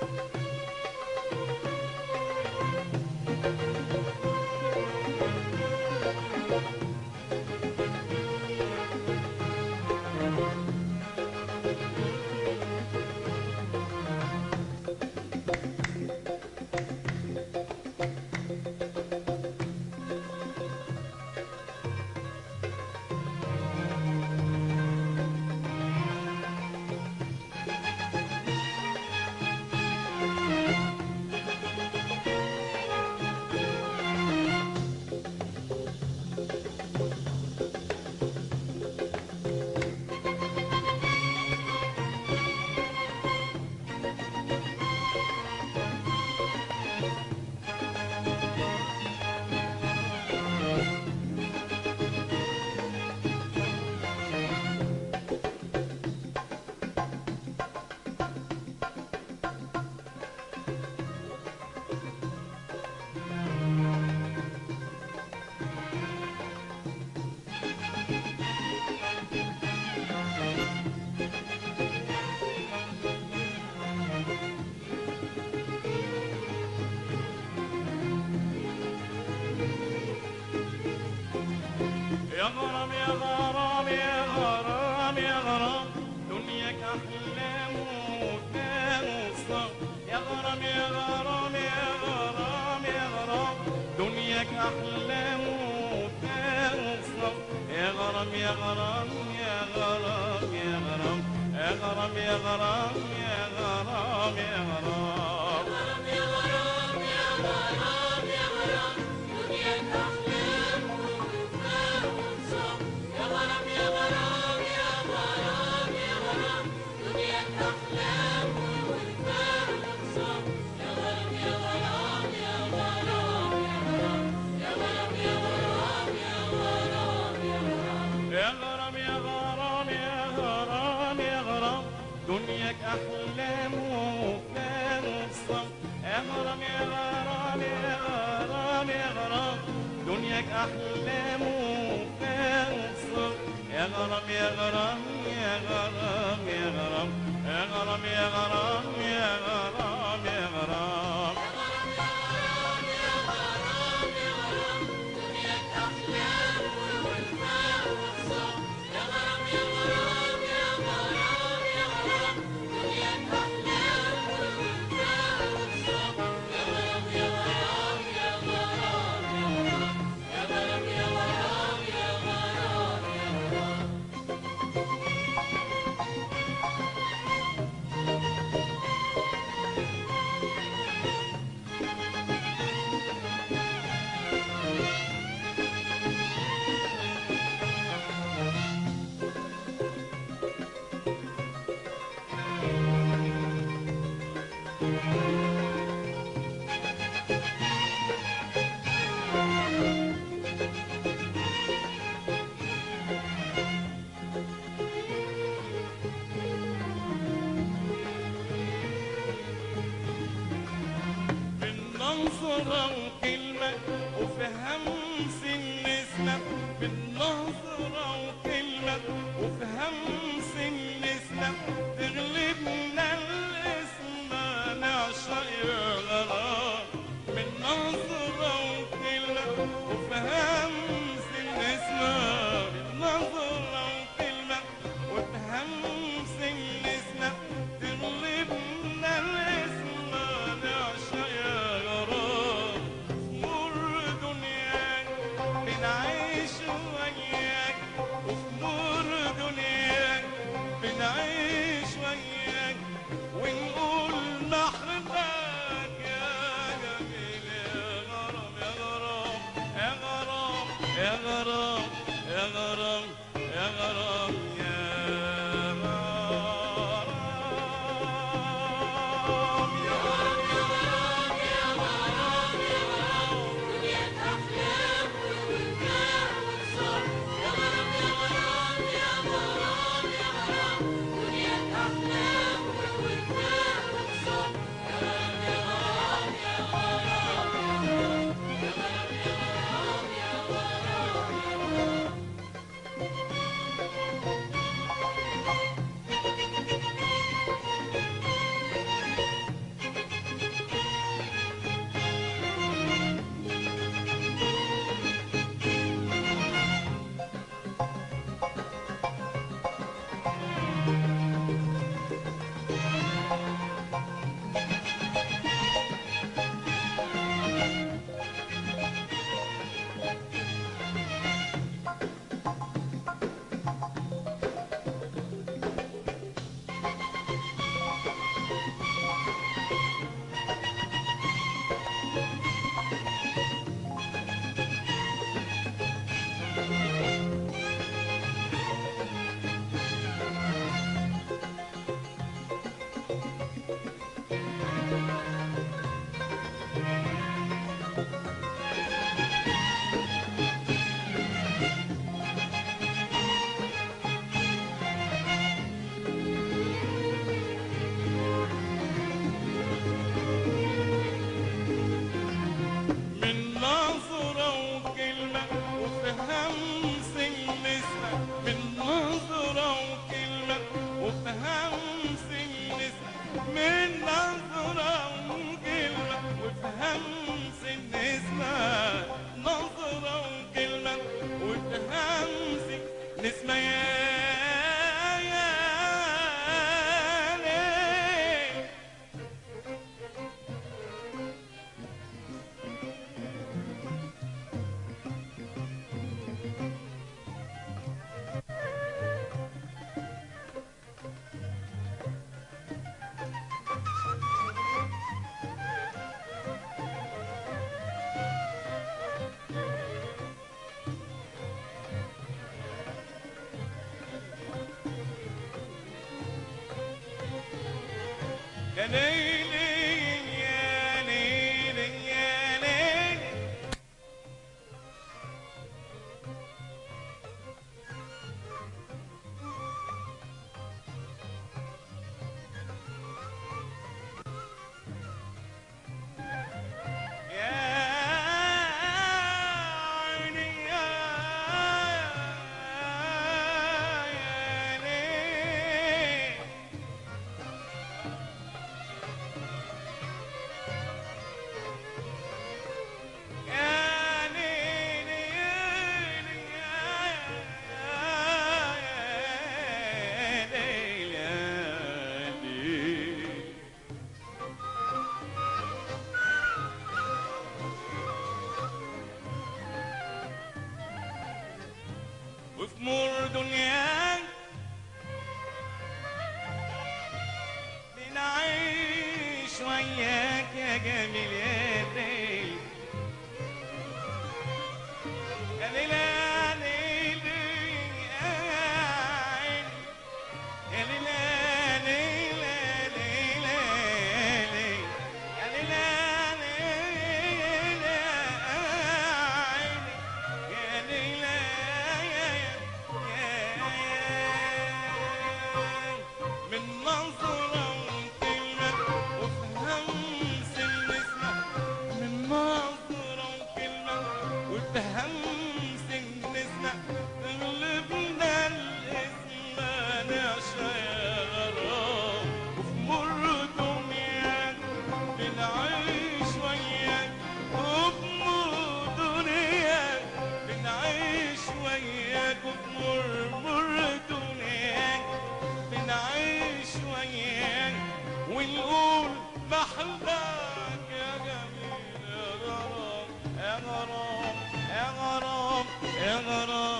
يا غرام يا غرام يا غرام يا غرام دنياك أحلام وكان وصام. يا غرام يا غرام يا غرام يا غرام دنياك أحلام وكان وصام. يا غرام يا غرام يا غرام يا غرام يا غرام يا غرام يا غرام يا غرام يا غرام يا غرام يا غرام دنياك أحلام وكان وصام. يا غرام يا غرام يا غرام يا غرام دنياك أحلام وكان وصام. يا غرام يا غرام يا غرام يا غرام يا غرام يا غرام يا غرام يا غرام يا غرام يا غرام يا غرام يا غرام دنياك أحلام وكان وصام. يا غرام يا غرام يا غرام يا غرام دنياك أحلام وكان وصام. يا غرام يا غرام يا غرام يا غرام يا غرام يا غرام يا غرام يا غرام بالنظرة وكلمة وفهم سن بالنظرة وكلمة وفهم سن تغلبنا الاسم نعشق يا غرام. بالنظرة وكلمة وفهم سن بالنظرة وكلمة وفهم سن تغلبنا الاسم نعشق يا غرام. مر دنيا همس النسمة من نظرة وكلمة، وفي همس النسمة نظرة وكلمة، وفي همس النسمة يا ليل. يا ليل يا ليل يا ليل. يا عيني يا ليل. وفي مر دنياك بنعيش وياك يا جميل يا ليل. يا ليل يا ليل يا عيني. يا ليل يا ليل يا ليل يا ليل. يا ليل يا عيني. يا ليل من نظرة وكلمة، وفي همس النسمة من نظرة وكلمة، وفي همس النسمة تغلبنا الإسمة نعشى يا غرام. وفي مر دنياك بنعيش وياك، وفي مر دنياك بنعيش وياك، وفي مر دنياك بنعيش وياك، ونقول محلاك يا جميل يا غرام يا غرام يا غرام يا غرام.